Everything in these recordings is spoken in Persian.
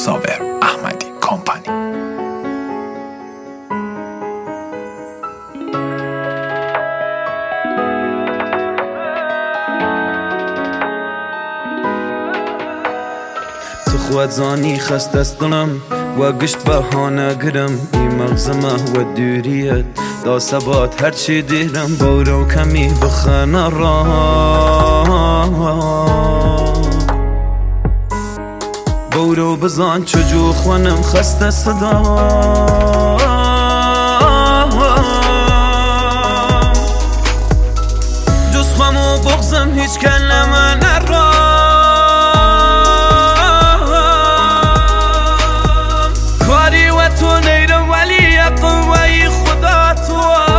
صابر احمدی کمپانی. خود زانی خست است دلم و گشت بهانه گرم این مغزمه و دوریت دا ثبات هرچی دیرم برو کمی بخنه را برو بزن چجو خونم خسته صدا جز خم و بغزم هیچ کلمه نرا تو نیرم ولی قوی خدا تو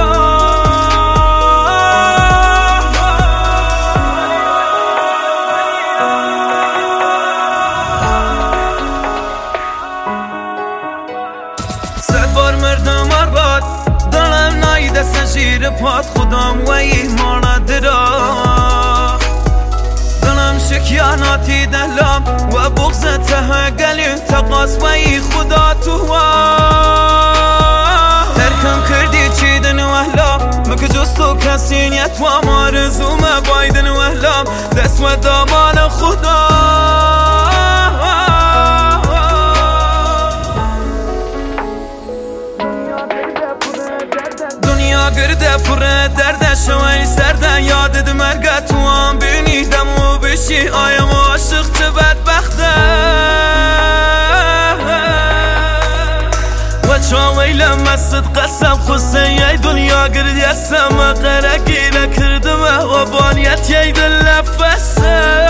صد بار مردم آرباد دلم نایده سنشیر پاد خودم وی مانا درا دلم شکیاناتی دلم و بغض ته گلی تقاس وی خدا تو ترکم کردی چیدن وحلا مکه جستو کسینیت و مارزوم بایدن وحلا دست و دامان خدا دنیا گرده پره درده شوی سرده یادد مرگت تو هم بینیدم و بشی آیم عاشق چه بدبخته و چاویلم مست قسم خسته یای دنیا گردی اسم قره گیره کردم و بانیت یای دل نفسه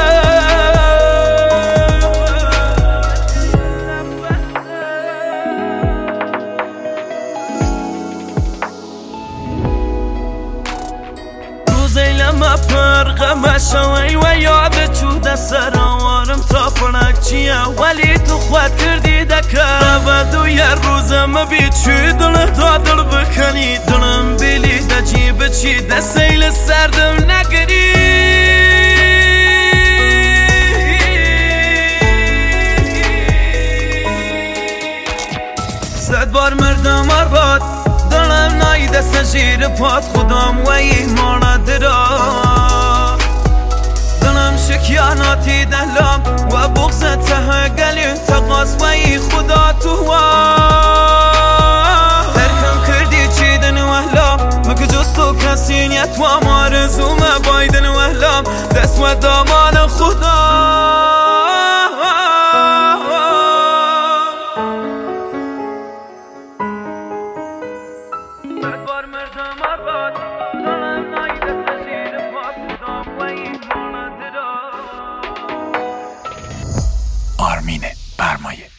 زیلم پرغم شوی و یاد چوده سرآوارم تا پرک چیه ولی تو خود کردی دکر و دو یه روزم بید چی دل دادل بکنی دلم بیلی ده جیب چی ده سیل سردم نگری صد بار مردم آرباد دلم نایده سنشیر پاد خودم و ایمانه درا دلم شکیاناتی دلم و بغض ته گلی تقاس و ای خدا تو ترکم کردی چیدن وحلا مکه جستو کسینیت و مارزوم بایدن وحلا دست و دامان خدا آرمین برمایه.